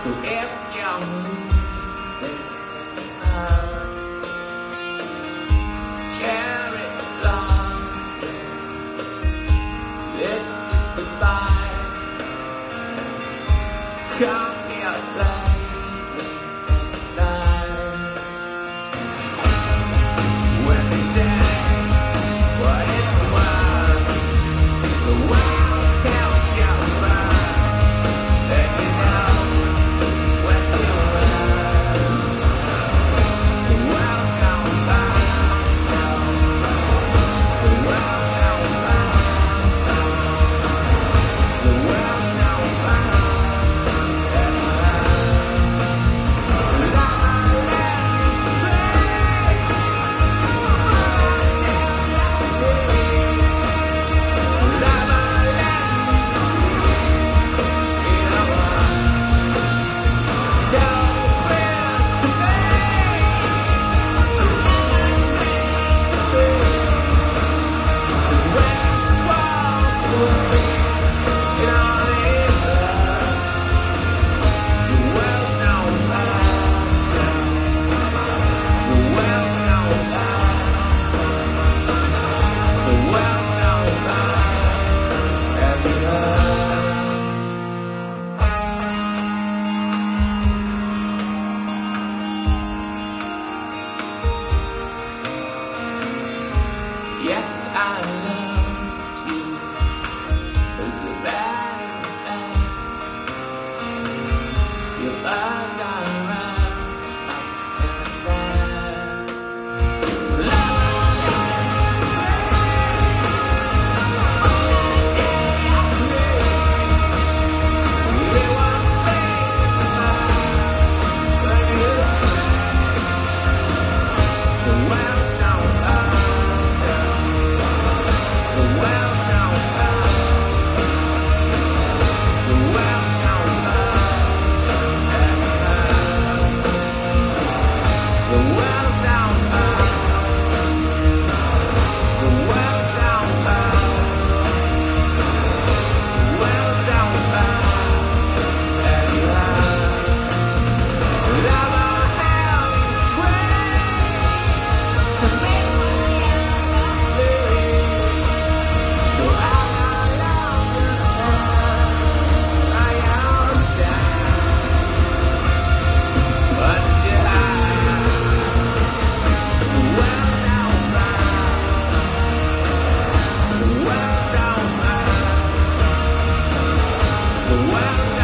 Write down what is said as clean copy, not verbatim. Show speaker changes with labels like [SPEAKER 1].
[SPEAKER 1] So if you're leaving her, carry loss. This is goodbye. Come here, late at night. When they say what it's worth, the world tells you first, and you know when to run. The world don't burn so. The world don't burn so. The world don't burn. Yes, I loved you. Was the better fact? Your eyes are wrapped up in a sad. We won't stay aside when you say the world's not us. The world don't burn. The world don't burn. The world don't burn. The world don't burn. The world don't burn. Love our hell waits to make my life. So I love I am sad, but still the world don't burn. The world don't burn. The world